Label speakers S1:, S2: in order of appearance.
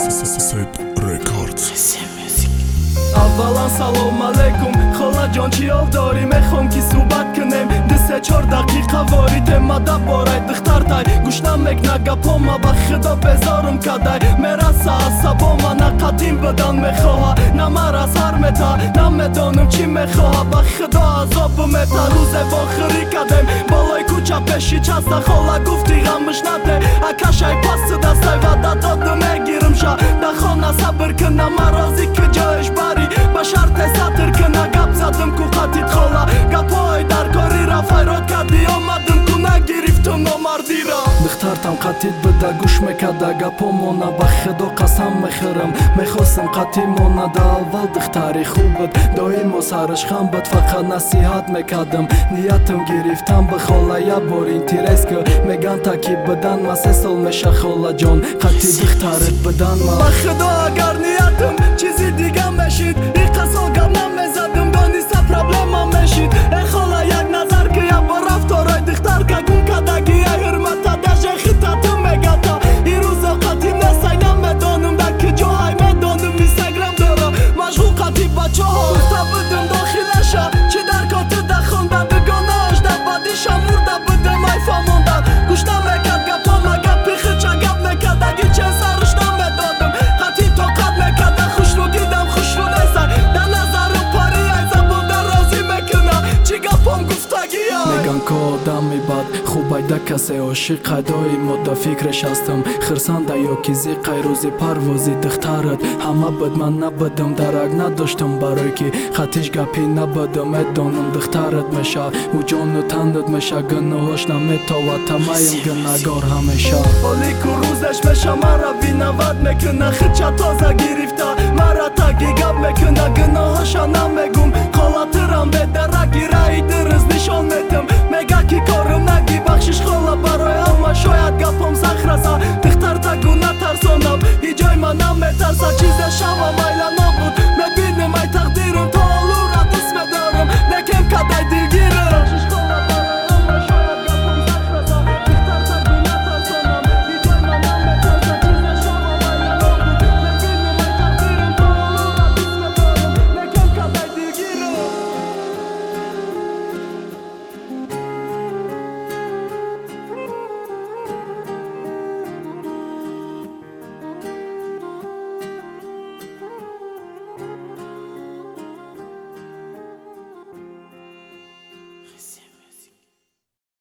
S1: Set Records.
S2: Avvalan salom aleikum Xola jon chi oldorim Echom ki subat knem Dise 4 daqiqa vori temada boraj dkhtartaj Gushna mek nagapoma ba khida bezarum kadaj Merasa asaboma na qadim badan me khoha Na maras harmeta na medonum chi me khoha Ba khida azab meta ruze vokhri kadem Balay kucha peshi chasta xola gufti ghamshnate Akashay pas dasay vada dodum egirim sha Da khona sabr kna marazi ke joish bari بشرط سطر که نگب زدم کو خطیت خولا گپای در کاری را فیراد کردی آمدم کو نگریفتم نامردی را بختارتم خطیت بده گوش مکده گپامونا با خدا قسم مخرم میخواستم قطیمونا دا اول دختاری خوب بود دایم و سرش خم بود فقط نصیحت میکردم نیتم گرفتم به خولا یا بار اینترس که میگن تاکی بدن ما 3 سال میشه خولا جان خطی دختارت بدن ما با خدا اگر نیتم چیزی دیگه میشید قصال گمم میزدم دانیسته پرابلمم میشید ای خالا یک نظر که یا با رفتارای دختر که گون کدگی ای حرمت دشه خطتم میگتا این روزا قطیم نسینم میدانم در که جاهای میدانم اینستاگرام دارم مشغول قطی بچه ها تا بدم داخلشا چی در کات دخون بندگاناش در بدیشم مرده بدم ای فاموندن گوش نمیکد گپا مگه پیخی چه گپ میکدگی چه سرش نمیدادم قطی طاقت میکده خوش رو دیدم خوش رو نیستن میگن که آدمی بد خوب ایده کسی عاشق قدای مده فکرش هستم خرسنده یا کیزی قیروزی پروازی دخترت همه بد من نبدم درک نداشتم برای که خطیش گپی نبدم ادانم دخترت میشه و جان و تندت میشه گناهاش نمیتاوه تمایم گناهگار همیشه ولی که روزش میشه مرا بینود میکنه خچه تازه گرفته مرا تاگی گپ میکنه گناهاشا نمیگم خالاترم به درکی رای درز نشان میدم مگه کی کارم نگی بخشش